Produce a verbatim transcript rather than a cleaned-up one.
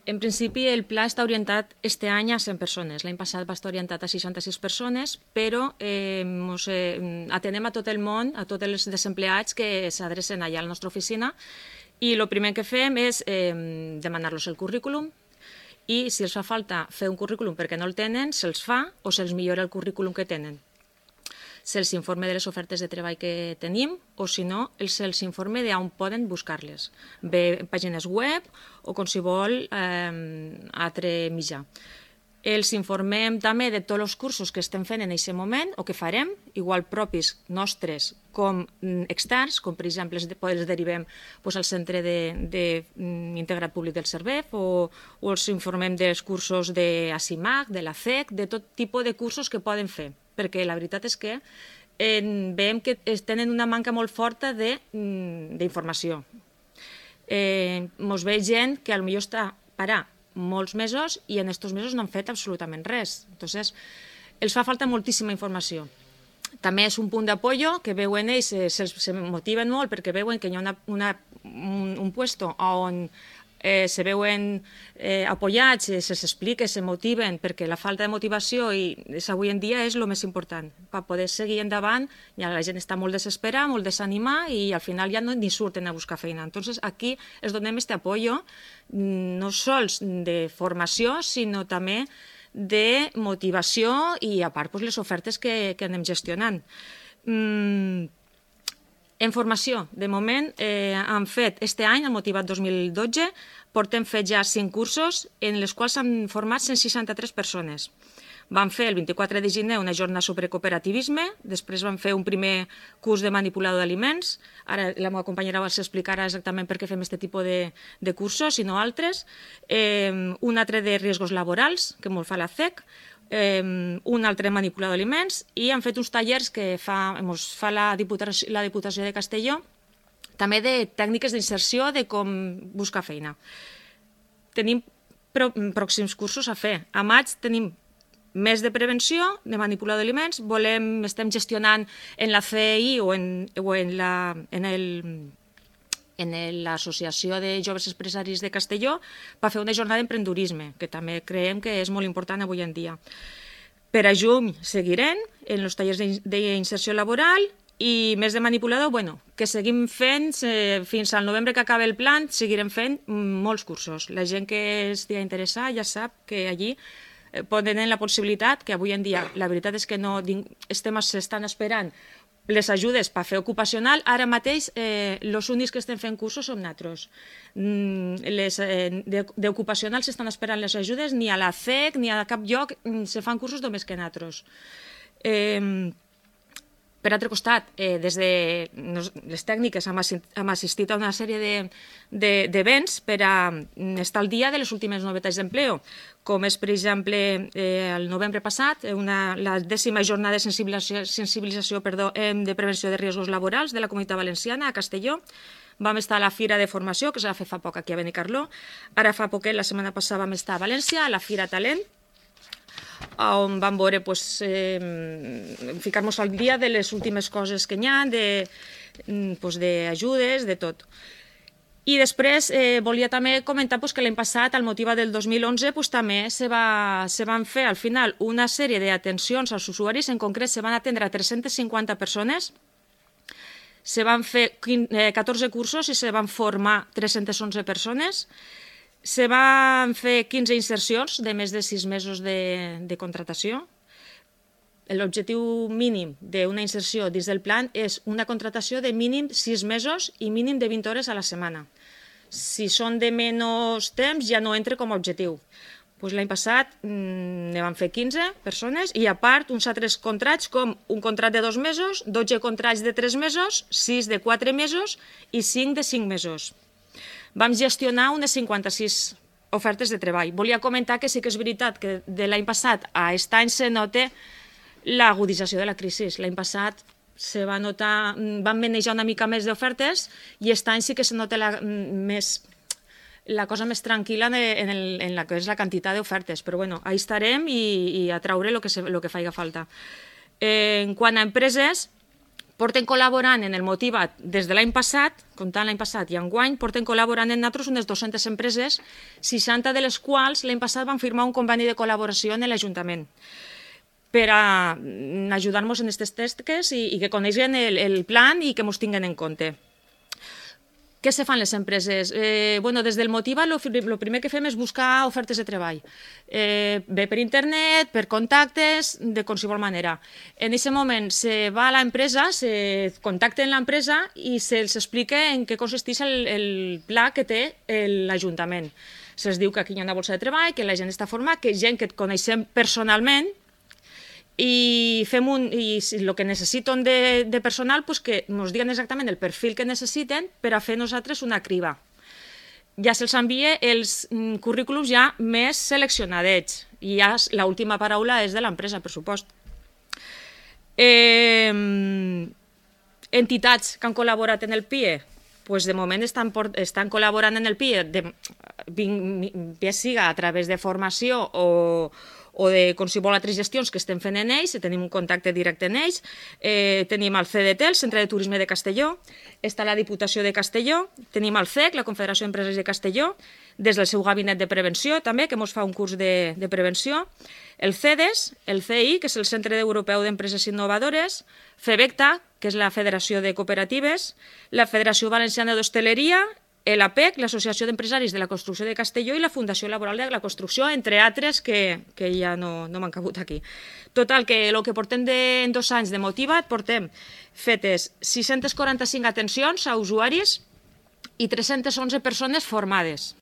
En principi, el pla està orientat este any a cent persones. L'any passat va estar orientat a seixanta-sis persones, però eh, mos, eh, atenem a tot el món, a tots els desempleats que s'adrecen allà a la nostra oficina, i el primer que fem és eh, demanar-los el currículum, i si els fa falta fer un currículum perquè no el tenen, se'ls fa o se'ls millora el currículum que tenen. Se'ls informa de les ofertes de treball que tenim o, si no, se'ls informa d'on poden buscar-les, bé pàgines web o qualsevol eh, altre mitjà. Els informem també de tots els cursos que estem fent en aquest moment o que farem, igual propis nostres com externs, com per exemple els derivem doncs, al Centre d'Integrat Públic del Cervef o, o els informem dels cursos de ACIMAC, de la C E C, de tot tipus de cursos que poden fer, perquè la veritat és que eh, veiem que tenen una manca molt forta d'informació. Eh, mos ve gent que potser està parar molts mesos i en aquests mesos no han fet absolutament res. Entonces, els fa falta moltíssima informació. També és un punt d'apoyo que veuen ells, eh, se, se motiven molt perquè veuen que hi ha una, una, un, un puesto on eh, se veuen eh, apoyats, eh, se s'explica, se motiven, perquè la falta de motivació i és, avui en dia és el més important. Per poder seguir endavant, ja la gent està molt desesperada, molt desanimada i al final ja no ni surten a buscar feina. Entonces aquí es donem este apoyo, no sols de formació, sinó també de motivació i a part pues, les ofertes que, que anem gestionant. Mm, en formació, de moment, eh, han fet este any, el Motivat dos mil dotze, portem fet ja cinc cursos en els quals s'han format cent seixanta-tres persones. Van fer el vint-i-quatre de gener una jornada sobre cooperativisme, després van fer un primer curs de manipulador d'aliments, ara la meva companyera els explicarà exactament per què fem aquest tipus de, de cursos i no altres, eh, un altre de riesgos laborals, que molt fa la C E C, eh, un altre manipulador d'aliments i han fet uns tallers que fa, mos fa la Diputació, la Diputació de Castelló, també de tècniques d'inserció de com buscar feina. Tenim pro, pròxims cursos a fer. A maig tenim més de prevenció, de manipulador d'aliments, volem, estem gestionant en la C I o en, o en la, en el, en l'Associació de Joves Empresaris de Castelló per fer una jornada d'emprendurisme, que també creiem que és molt important avui en dia. Per a juny seguirem en els tallers d'inserció laboral i més de manipulador, bueno, que seguim fent, eh, fins al novembre que acaba el plan, seguirem fent molts cursos. La gent que estigui interessada ja sap que allí poden tenir la possibilitat, que avui en dia la veritat és que no estem, s'estan esperant les ajudes per fer ocupacional, ara mateix eh, els únics que estem fent cursos som nosaltres. Les eh, d'ocupacional s'estan esperant les ajudes, ni a la C E C ni a cap lloc se fan cursos només que nosaltres. Eh, Per altre costat, eh, des de les tècniques hem, hem assistit a una sèrie d'events de, de, per a estar al dia de les últimes novetats d'empleo, com és, per exemple, eh, el novembre passat, una, la dècima jornada de sensibilització, sensibilització perdó, de prevenció de riscos laborals de la Comunitat Valenciana a Castelló. Vam estar a la Fira de Formació, que es va fer fa poc aquí a Benicarló. Ara fa poquet, la setmana passada, vam estar a València, a la Fira Talent, on vam veure, pues, eh, ficar-nos al dia de les últimes coses que hi ha, d'ajudes, de tot. I després eh, volia també comentar pues, que l'any passat, al Motiva del dos mil onze, pues, també se, va, se van fer al final una sèrie d'atencions als usuaris, en concret se van atendre a tres-centes cinquanta persones, se van fer catorze cursos i se van formar tres-centes onze persones, se van fer quinze insercions de més de sis mesos de, de contratació. L'objectiu mínim d'una inserció dins del plan és una contratació de mínim sis mesos i mínim de vint hores a la setmana. Si són de menys temps ja no entra com a objectiu. Pues l'any passat ne van fer quinze persones i a part uns altres contrats com un contrat de dos mesos, dotze contrats de tres mesos, sis de quatre mesos i cinc de cinc mesos. Vam gestionar unes cinquanta-sis ofertes de treball. Volia comentar que sí que és veritat que de l'any passat a aquest any se nota l'agudització de la crisi. L'any passat se va notar, van manejar una mica més d'ofertes i aquest any sí que se nota la, més, la cosa més tranquil·la en, el, en la que és la quantitat d'ofertes. Però bueno, ahí estarem i, i a traure el que, se, lo que faci falta. Eh, en quant a empreses, porten col·laborant en el Motiva't des de l'any passat, comptant l'any passat i enguany, porten col·laborant en nosaltres unes dues-centes empreses, seixanta de les quals l'any passat van firmar un conveni de col·laboració en l'Ajuntament per a ajudar-nos en aquestes tasques i, i que coneixen el, el plan i que ens tinguen en compte. Què se fan les empreses? Eh, bueno, des del Motiva't el primer que fem és buscar ofertes de treball. Eh, bé per internet, per contactes, de qualsevol manera. En aquest moment se va a l'empresa, se contacta amb l'empresa i se'ls explica en què consisteix el, el pla que té l'Ajuntament. Se'ls diu que aquí hi ha una bolsa de treball, que la gent està format, que gent que et coneixem personalment, i fem un, i el que necessiten de, de personal pues que ens diguen exactament el perfil que necessiten per a fer nosaltres una criba. Ja se'ls envia els currículums ja més seleccionadets i ja l'última paraula és de l'empresa, per supost. Eh, entitats que han col·laborat en el P I E, pues de moment estan, estan col·laborant en el P I E, de, bé siga a través de formació o o de qualsevol altres gestions que estem fent en ells, tenim un contacte directe en ells, eh, tenim el C D T, el Centre de Turisme de Castelló, està la Diputació de Castelló, tenim el C E C, la Confederació d'Empresaris de Castelló, des del seu gabinet de prevenció també, que ens fa un curs de, de prevenció, el CEDES, el C I, que és el Centre Europeu d'Empreses Innovadores, FEBECTA, que és la Federació de Cooperatives, la Federació Valenciana d'Hostaleria, l'A P E C, l'Associació d'Empresaris de la Construcció de Castelló i la Fundació Laboral de la Construcció, entre altres que, que ja no, no m'han cabut aquí. Total, que el que portem de, en dos anys de Motiva't, portem fetes sis-centes quaranta-cinc atencions a usuaris i tres-centes onze persones formades.